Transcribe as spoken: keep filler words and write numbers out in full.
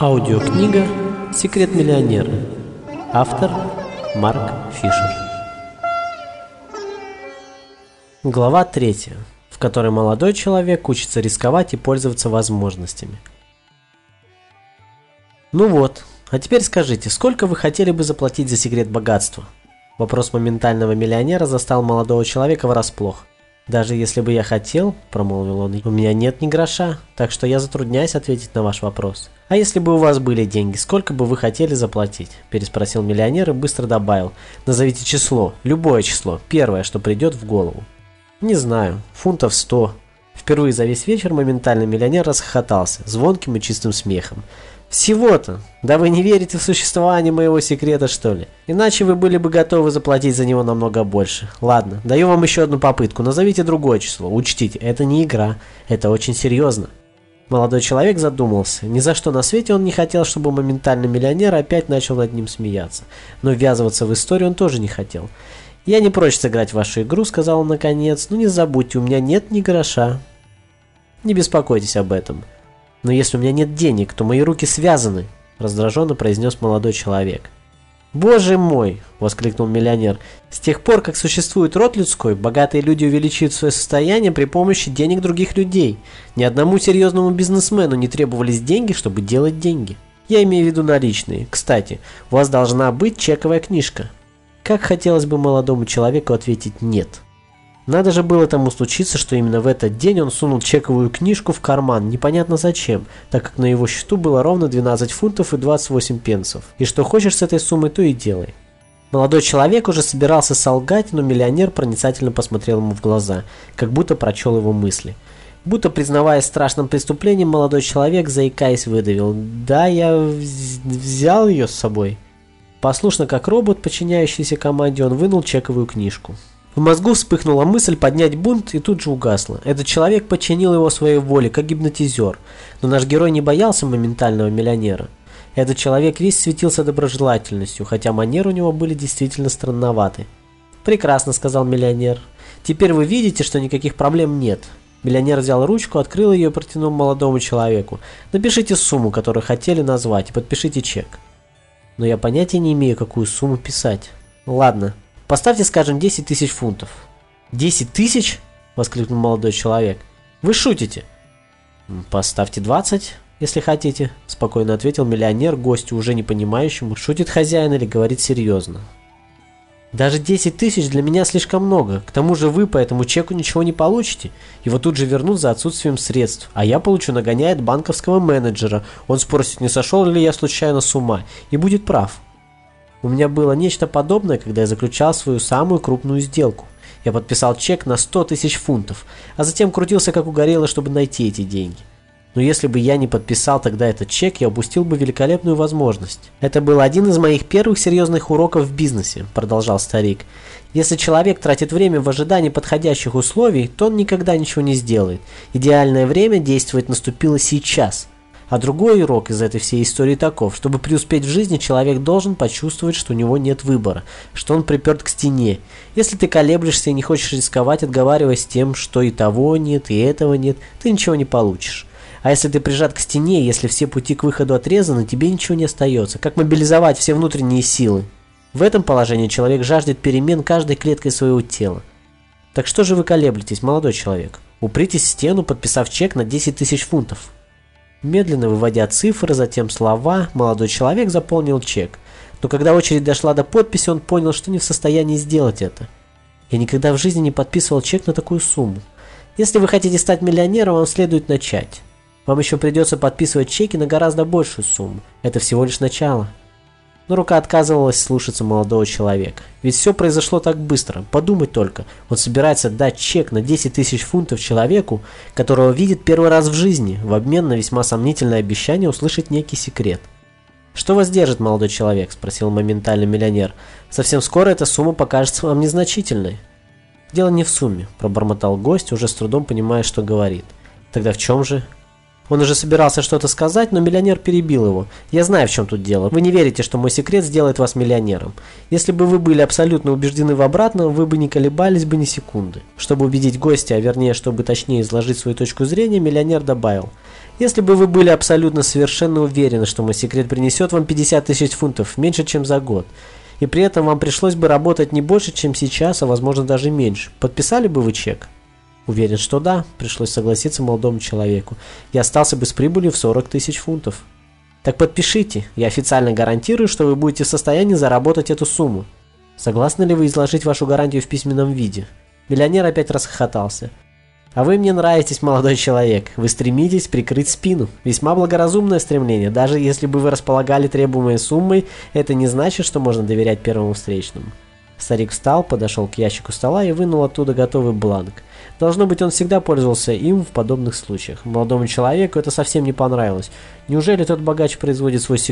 Аудиокнига «Секрет миллионера». Автор Марк Фишер. Глава третья, в которой молодой человек учится рисковать и пользоваться возможностями. Ну вот, а теперь скажите, сколько вы хотели бы заплатить за секрет богатства? Вопрос моментального миллионера застал молодого человека врасплох. «Даже если бы я хотел, — промолвил он, — у меня нет ни гроша, так что я затрудняюсь ответить на ваш вопрос». «А если бы у вас были деньги, сколько бы вы хотели заплатить?» — переспросил миллионер и быстро добавил. «Назовите число, любое число, первое, что придет в голову». «Не знаю, фунтов сто». Впервые за весь вечер моментальный миллионер расхохотался, звонким и чистым смехом. «Всего-то? Да вы не верите в существование моего секрета, что ли? Иначе вы были бы готовы заплатить за него намного больше. Ладно, даю вам еще одну попытку, назовите другое число. Учтите, это не игра, это очень серьезно». Молодой человек задумался. Ни за что на свете он не хотел, чтобы моментальный миллионер опять начал над ним смеяться. Но ввязываться в историю он тоже не хотел. «Я не прочь сыграть в вашу игру», — сказал он наконец, — «но не забудьте, у меня нет ни гроша». «Не беспокойтесь об этом. Но если у меня нет денег, то мои руки связаны», — раздраженно произнес молодой человек. «Боже мой!» — воскликнул миллионер. «С тех пор, как существует род людской, богатые люди увеличивают свое состояние при помощи денег других людей. Ни одному серьезному бизнесмену не требовались деньги, чтобы делать деньги. Я имею в виду наличные. Кстати, у вас должна быть чековая книжка». Как хотелось бы молодому человеку ответить «нет». Надо же было тому случиться, что именно в этот день он сунул чековую книжку в карман, непонятно зачем, так как на его счету было ровно двенадцать фунтов и двадцать восемь пенсов. И что хочешь с этой суммой, то и делай. Молодой человек уже собирался солгать, но миллионер проницательно посмотрел ему в глаза, как будто прочел его мысли. Будто признаваясь в страшном преступлении, молодой человек, заикаясь, выдавил: «Да, я взял ее с собой». Послушно как робот, подчиняющийся команде, он вынул чековую книжку. В мозгу вспыхнула мысль поднять бунт и тут же угасла. Этот человек подчинил его своей воле, как гипнотизер. Но наш герой не боялся моментального миллионера. Этот человек весь светился доброжелательностью, хотя манеры у него были действительно странноваты. «Прекрасно», — сказал миллионер. «Теперь вы видите, что никаких проблем нет». Миллионер взял ручку, открыл ее и протянул молодому человеку. «Напишите сумму, которую хотели назвать, и подпишите чек». «Но я понятия не имею, какую сумму писать». «Ладно. Поставьте, скажем, десять тысяч фунтов». «десять тысяч?» — воскликнул молодой человек. «Вы шутите?» «Поставьте двадцать, если хотите», — спокойно ответил миллионер гостю, уже не понимающему, шутит хозяин или говорит серьезно. «Даже десять тысяч для меня слишком много. К тому же вы по этому чеку ничего не получите. Его тут же вернут за отсутствием средств. А я получу нагоняй от банковского менеджера. Он спросит, не сошел ли я случайно с ума, и будет прав. У меня было нечто подобное, когда я заключал свою самую крупную сделку. Я подписал чек на сто тысяч фунтов, а затем крутился как угорелый, чтобы найти эти деньги. Но если бы я не подписал тогда этот чек, я упустил бы великолепную возможность. Это был один из моих первых серьезных уроков в бизнесе, продолжал старик. Если человек тратит время в ожидании подходящих условий, то он никогда ничего не сделает. Идеальное время действовать наступило сейчас. А другой урок из этой всей истории таков: чтобы преуспеть в жизни, человек должен почувствовать, что у него нет выбора, что он приперт к стене. Если ты колеблешься и не хочешь рисковать, отговариваясь тем, что и того нет, и этого нет, ты ничего не получишь. А если ты прижат к стене, если все пути к выходу отрезаны, тебе ничего не остается. Как мобилизовать все внутренние силы? В этом положении человек жаждет перемен каждой клеткой своего тела. Так что же вы колеблетесь, молодой человек? Упритесь в стену, подписав чек на десять тысяч фунтов. Медленно выводя цифры, затем слова, молодой человек заполнил чек. Но когда очередь дошла до подписи, он понял, что не в состоянии сделать это. Я никогда в жизни не подписывал чек на такую сумму. Если вы хотите стать миллионером, вам следует начать. Вам еще придется подписывать чеки на гораздо большую сумму. Это всего лишь начало. Но рука отказывалась слушаться молодого человека. Ведь все произошло так быстро. Подумать только. Он собирается дать чек на десять тысяч фунтов человеку, которого видит первый раз в жизни, в обмен на весьма сомнительное обещание услышать некий секрет. «Что вас держит, молодой человек?» – спросил моментальный миллионер. «Совсем скоро эта сумма покажется вам незначительной». «Дело не в сумме», – пробормотал гость, уже с трудом понимая, что говорит. «Тогда в чем же?» Он уже собирался что-то сказать, но миллионер перебил его. «Я знаю, в чем тут дело. Вы не верите, что мой секрет сделает вас миллионером. Если бы вы были абсолютно убеждены в обратном, вы бы не колебались бы ни секунды». Чтобы убедить гостя, а вернее, чтобы точнее изложить свою точку зрения, миллионер добавил: Если бы вы были абсолютно совершенно уверены, что мой секрет принесет вам пятьдесят тысяч фунтов, меньше чем за год, и при этом вам пришлось бы работать не больше, чем сейчас, а возможно даже меньше, подписали бы вы чек? Уверен, что да, пришлось согласиться молодому человеку. Я остался бы с прибылью в сорок тысяч фунтов. Так подпишите, я официально гарантирую, что вы будете в состоянии заработать эту сумму. Согласны ли вы изложить вашу гарантию в письменном виде? Миллионер опять расхохотался. А вы мне нравитесь, молодой человек. Вы стремитесь прикрыть спину. Весьма благоразумное стремление. Даже если бы вы располагали требуемой суммой, это не значит, что можно доверять первому встречному. Старик встал, подошел к ящику стола и вынул оттуда готовый бланк. Должно быть, он всегда пользовался им в подобных случаях. Молодому человеку это совсем не понравилось. Неужели тот богач производит свой секрет